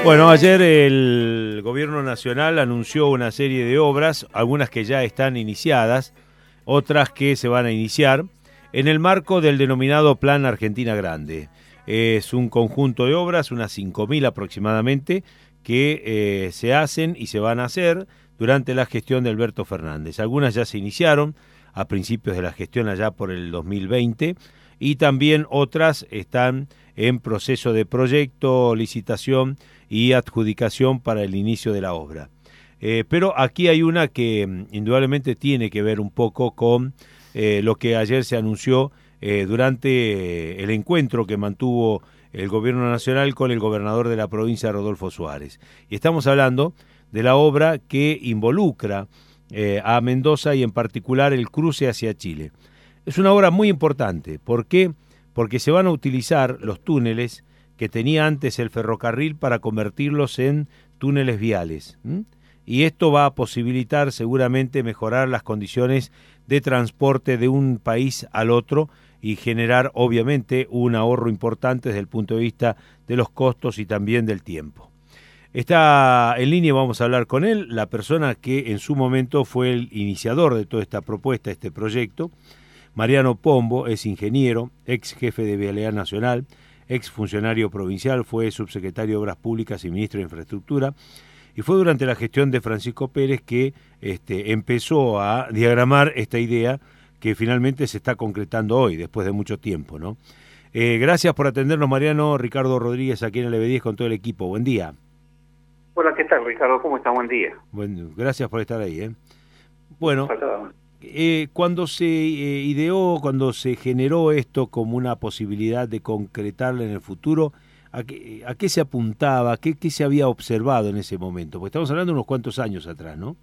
Bueno, ayer el Gobierno Nacional anunció una serie de obras, algunas que ya están iniciadas, otras que se van a iniciar, en el marco del denominado Plan Argentina Grande. Es un conjunto de obras, unas 5.000 aproximadamente, que se hacen y se van a hacer durante la gestión de Alberto Fernández. Algunas ya se iniciaron a principios de la gestión allá por el 2020 y también otras están en proceso de proyecto, licitación y adjudicación para el inicio de la obra. Pero aquí hay una que indudablemente tiene que ver un poco con lo que ayer se anunció durante el encuentro que mantuvo el Gobierno Nacional con el gobernador de la provincia, Rodolfo Suárez. Y estamos hablando de la obra que involucra a Mendoza y en particular el cruce hacia Chile. Es una obra muy importante. ¿Por qué? Porque se van a utilizar los túneles que tenía antes el ferrocarril para convertirlos en túneles viales. Y esto va a posibilitar seguramente mejorar las condiciones de transporte de un país al otro y generar obviamente un ahorro importante desde el punto de vista de los costos y también del tiempo. Está en línea, vamos a hablar con él, la persona que en su momento fue el iniciador de toda esta propuesta, este proyecto. Mariano Pombo es ingeniero, ex jefe de Vialidad Nacional, ex funcionario provincial, fue subsecretario de Obras Públicas y ministro de Infraestructura, y fue durante la gestión de Francisco Pérez que empezó a diagramar esta idea que finalmente se está concretando hoy, después de mucho tiempo, ¿no? Gracias por atendernos, Mariano. Ricardo Rodríguez, aquí en el EB10 con todo el equipo. Buen día. Hola, ¿qué tal, Ricardo? ¿Cómo está? Buen día. Bueno, gracias por estar ahí. Bueno, cuando se ideó, cuando se generó esto como una posibilidad de concretarla en el futuro, ¿a qué se apuntaba? ¿Qué se había observado en ese momento? Porque estamos hablando de unos cuantos años atrás, ¿no?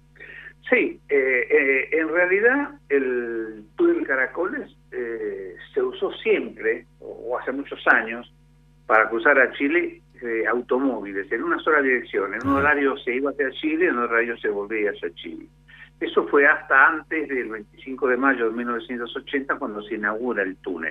Sí, en realidad el túnel Caracoles se usó siempre, o hace muchos años, para cruzar a Chile automóviles en una sola dirección. En un horario se iba hacia Chile, en un horario se volvía hacia Chile. Eso fue hasta antes del 25 de mayo de 1980, cuando se inaugura el túnel.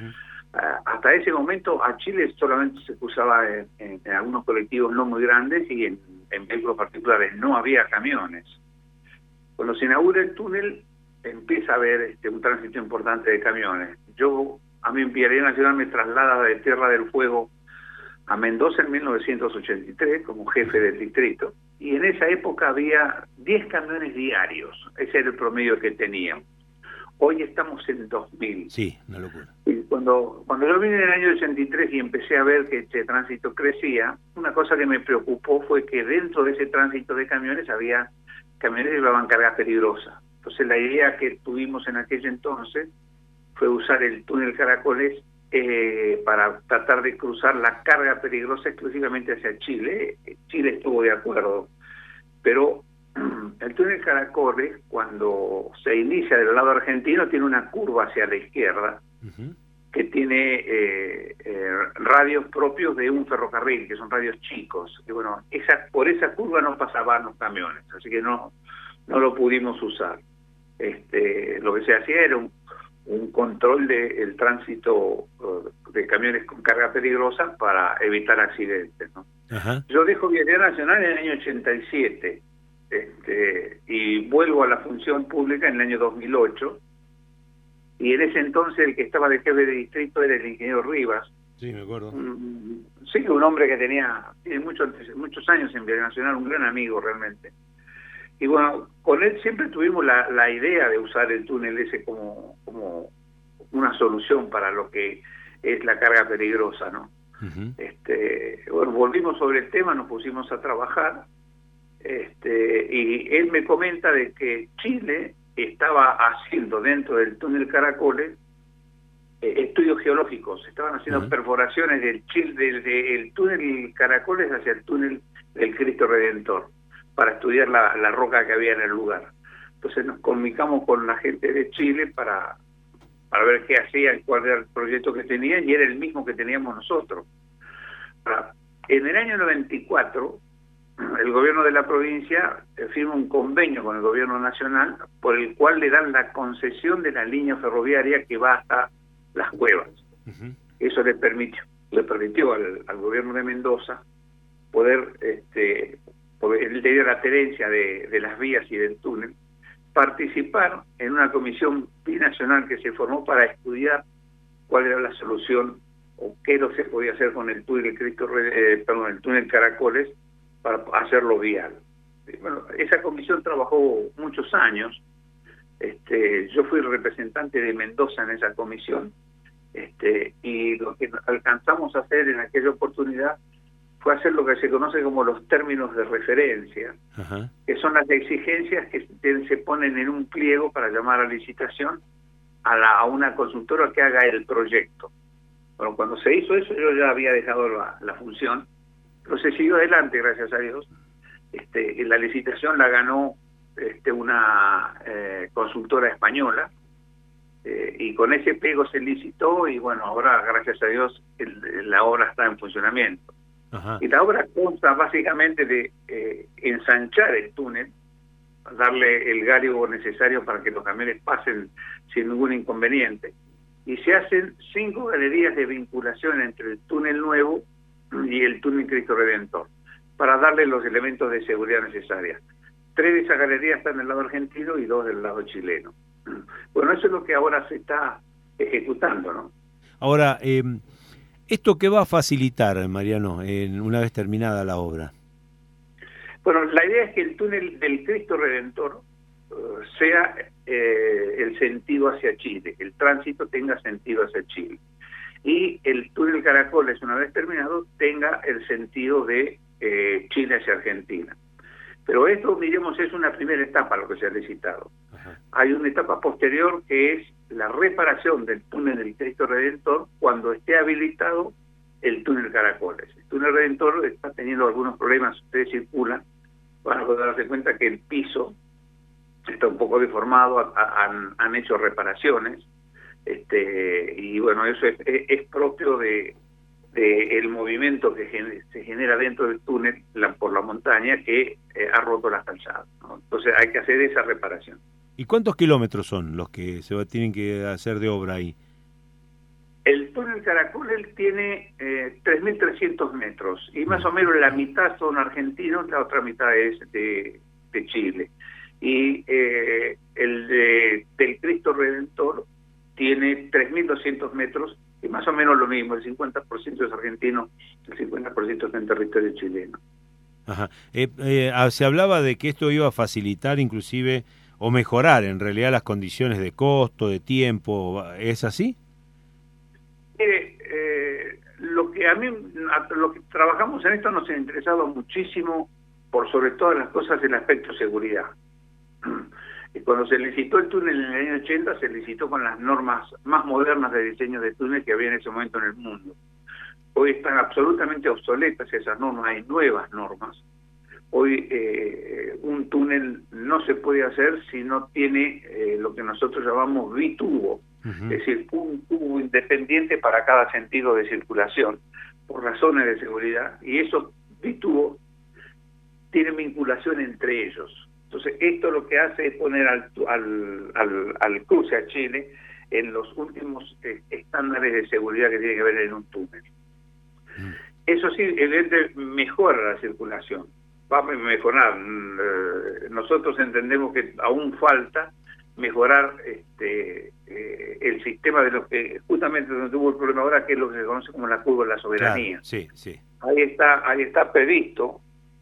Hasta ese momento a Chile solamente se cruzaba en algunos colectivos no muy grandes y en vehículos particulares, no había camiones. Cuando se inaugura el túnel empieza a haber un tránsito importante de camiones. A mí en Vialidad Nacional me traslada de Tierra del Fuego a Mendoza en 1983 como jefe del distrito, y en esa época había 10 camiones diarios, ese era el promedio que teníamos. Hoy estamos en 2000. Sí, una locura. Y cuando yo vine en el año 83 y empecé a ver que este tránsito crecía, una cosa que me preocupó fue que dentro de ese tránsito de camiones había camiones que llevaban carga peligrosa. Entonces la idea que tuvimos en aquel entonces fue usar el túnel Caracoles para tratar de cruzar la carga peligrosa exclusivamente hacia Chile. Chile estuvo de acuerdo, pero el túnel Caracoles, cuando se inicia del lado argentino, tiene una curva hacia la izquierda que tiene radios propios de un ferrocarril, que son radios chicos. Y bueno, por esa curva no pasaban los camiones, así que no lo pudimos usar. Lo que se hacía era un control del tránsito de camiones con carga peligrosa para evitar accidentes, ¿no? Yo dejo Vialidad Nacional en el año 87 y vuelvo a la función pública en el año 2008, y en ese entonces el que estaba de jefe de distrito era el ingeniero Rivas. Sí, me acuerdo. Sí, un hombre que tiene muchos años en Vialidad Nacional, un gran amigo realmente. Y bueno, con él siempre tuvimos la idea de usar el túnel ese como una solución para lo que es la carga peligrosa, ¿no? Bueno, volvimos sobre el tema, nos pusimos a trabajar, y él me comenta de que Chile estaba haciendo dentro del túnel Caracoles estudios geológicos, estaban haciendo perforaciones del túnel Caracoles hacia el túnel del Cristo Redentor, para estudiar la roca que había en el lugar. Entonces nos comunicamos con la gente de Chile para ver qué hacían, cuál era el proyecto que tenían, y era el mismo que teníamos nosotros. En el año 94, el gobierno de la provincia firma un convenio con el gobierno nacional por el cual le dan la concesión de la línea ferroviaria que va hasta Las Cuevas. Eso le permitió al gobierno de Mendoza poder, porque él tenía la tenencia de las vías y del túnel, participar en una comisión binacional que se formó para estudiar cuál era la solución o qué no se podía hacer con el túnel el túnel Caracoles para hacerlo vial. Bueno, esa comisión trabajó muchos años. Yo fui representante de Mendoza en esa comisión, y lo que alcanzamos a hacer en aquella oportunidad fue hacer lo que se conoce como los términos de referencia, ajá, que son las exigencias que se ponen en un pliego para llamar a licitación a una consultora que haga el proyecto. Bueno, cuando se hizo eso, yo ya había dejado la función, pero se siguió adelante, gracias a Dios. La licitación la ganó una consultora española, y con ese pliego se licitó, y bueno, ahora, gracias a Dios, la obra está en funcionamiento. Ajá. Y la obra consta básicamente de ensanchar el túnel, darle el gárigo necesario para que los camiones pasen sin ningún inconveniente, y se hacen 5 galerías de vinculación entre el túnel nuevo y el túnel Cristo Redentor, para darle los elementos de seguridad necesarios. 3 de esas galerías están del lado argentino y 2 del lado chileno. Bueno, eso es lo que ahora se está ejecutando, ¿no? Ahora, ¿esto qué va a facilitar, Mariano, una vez terminada la obra? Bueno, la idea es que el túnel del Cristo Redentor sea el sentido hacia Chile, el tránsito tenga sentido hacia Chile. Y el túnel Caracoles, una vez terminado, tenga el sentido de Chile hacia Argentina. Pero esto, diremos, es una primera etapa lo que se ha licitado. Ajá. Hay una etapa posterior que es la reparación del túnel del Cristo Redentor cuando esté habilitado el túnel Caracoles. El túnel Redentor está teniendo algunos problemas. Ustedes circulan, van a poder darse cuenta que el piso está un poco deformado, han hecho reparaciones, y bueno, eso es propio de el movimiento que se genera dentro del túnel por la montaña, que ha roto las calzadas, ¿no? Entonces hay que hacer esa reparación. ¿Y cuántos kilómetros son los que tienen que hacer de obra ahí? El túnel Caracoles tiene 3.300 metros, y más o menos la mitad son argentinos, la otra mitad es de Chile. Y del Cristo Redentor tiene 3.200 metros, y más o menos lo mismo, el 50% es argentino, el 50% está en territorio chileno. Ajá. Se hablaba de que esto iba a facilitar inclusive, o mejorar en realidad las condiciones de costo, de tiempo, ¿es así? Lo que trabajamos en esto nos ha interesado muchísimo, por sobre todas las cosas, el aspecto seguridad. Y cuando se licitó el túnel en el año 80, se licitó con las normas más modernas de diseño de túnel que había en ese momento en el mundo. Hoy están absolutamente obsoletas esas normas, hay nuevas normas. Hoy un túnel no se puede hacer si no tiene lo que nosotros llamamos bitubo, es decir, un tubo independiente para cada sentido de circulación, por razones de seguridad, y esos bitubos tienen vinculación entre ellos. Entonces, esto lo que hace es poner al cruce a Chile en los últimos estándares de seguridad que tiene que haber en un túnel. Eso sí, evidentemente mejora la circulación, va a mejorar. Nosotros entendemos que aún falta mejorar el sistema de lo que justamente donde tuvo el problema ahora, que es lo que se conoce como la curva de la soberanía. Claro, sí, sí. Ahí está previsto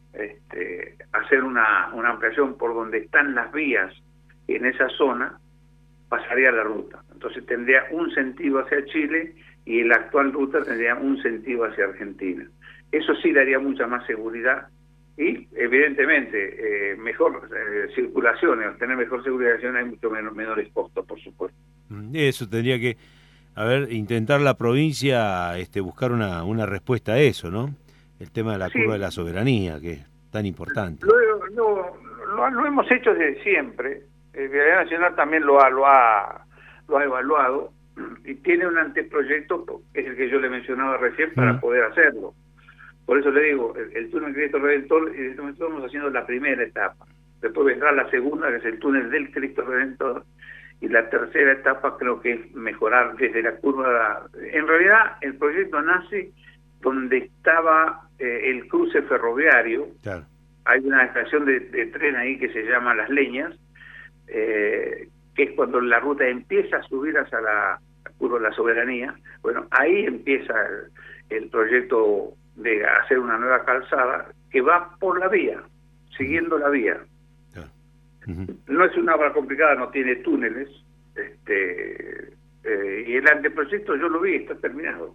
hacer una ampliación por donde están las vías, y en esa zona pasaría la ruta. Entonces tendría un sentido hacia Chile y la actual ruta tendría un sentido hacia Argentina. Eso sí daría mucha más seguridad y evidentemente mejor circulación. Al tener mejor circulación hay mucho menores costos, por supuesto. Eso tendría que, intentar la provincia buscar una respuesta a eso, ¿no? El tema de la curva de la soberanía, que es tan importante. Lo hemos hecho desde siempre. Vialidad Nacional también lo ha evaluado y tiene un anteproyecto, que es el que yo le mencionaba recién, para poder hacerlo. Por eso le digo, el túnel Cristo Redentor, y en este momento estamos haciendo la primera etapa. Después vendrá la segunda, que es el túnel del Cristo Redentor, y la tercera etapa creo que es mejorar desde la curva. En realidad, el proyecto nace donde estaba el cruce ferroviario. Claro. Hay una estación de tren ahí que se llama Las Leñas, que es cuando la ruta empieza a subir hacia la Soberanía. Bueno, ahí empieza el proyecto de hacer una nueva calzada que va por la vía, siguiendo la vía. Claro. No es una obra complicada, no tiene túneles, y el anteproyecto yo lo vi, está terminado.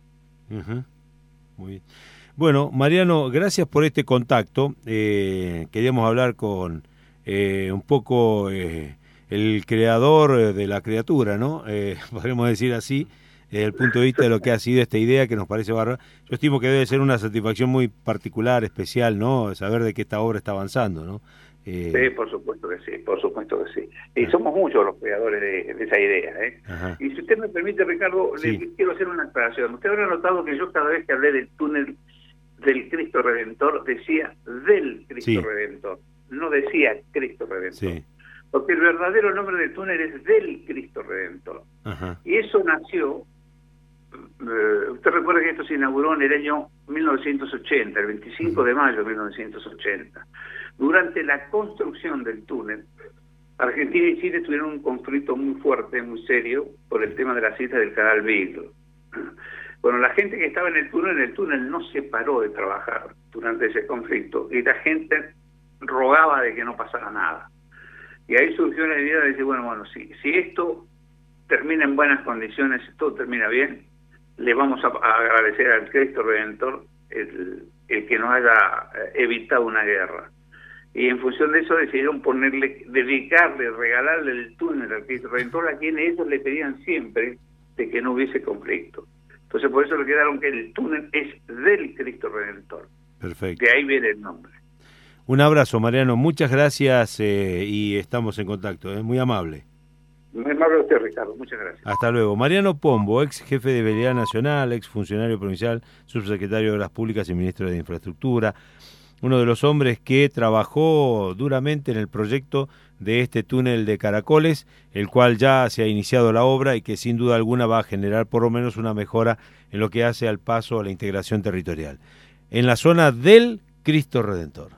Muy bien. Bueno, Mariano, gracias por este contacto. Queríamos hablar con un poco el creador de la criatura, ¿no? Podríamos decir así, desde el punto de vista de lo que ha sido esta idea, que nos parece bárbara. Yo estimo que debe ser una satisfacción muy particular, especial, ¿no? Saber de que esta obra está avanzando, ¿no? Sí, por supuesto que sí, por supuesto que sí. Y somos muchos los creadores de esa idea, ¿eh? Y si usted me permite, Ricardo, sí, le quiero hacer una aclaración. Usted habrá notado que yo cada vez que hablé del túnel del Cristo Redentor decía del Cristo Redentor, no decía Cristo Redentor. Sí. Porque el verdadero nombre del túnel es del Cristo Redentor. Y eso nació, usted recuerda que esto se inauguró en el año 1980, el 25 de mayo de 1980. Durante la construcción del túnel, Argentina y Chile tuvieron un conflicto muy fuerte, muy serio, por el tema de las islas del Canal Beagle. Bueno, la gente que estaba en el túnel no se paró de trabajar durante ese conflicto, y la gente rogaba de que no pasara nada. Y ahí surgió la idea de decir, bueno, si esto termina en buenas condiciones, si todo termina bien, le vamos a agradecer al Cristo Redentor el que nos haya evitado una guerra. Y en función de eso decidieron dedicarle, regalarle el túnel al Cristo Redentor, a quien ellos le pedían siempre de que no hubiese conflicto. Entonces por eso le quedaron que el túnel es del Cristo Redentor. Perfecto. De ahí viene el nombre. Un abrazo, Mariano, muchas gracias y estamos en contacto, muy amable. Muy amable a usted, Ricardo, muchas gracias. Hasta luego. Mariano Pombo, ex jefe de Vialidad Nacional, ex funcionario provincial, subsecretario de Obras Públicas y ministro de Infraestructura, uno de los hombres que trabajó duramente en el proyecto de este túnel de Caracoles, el cual ya se ha iniciado la obra y que sin duda alguna va a generar por lo menos una mejora en lo que hace al paso a la integración territorial, en la zona del Cristo Redentor.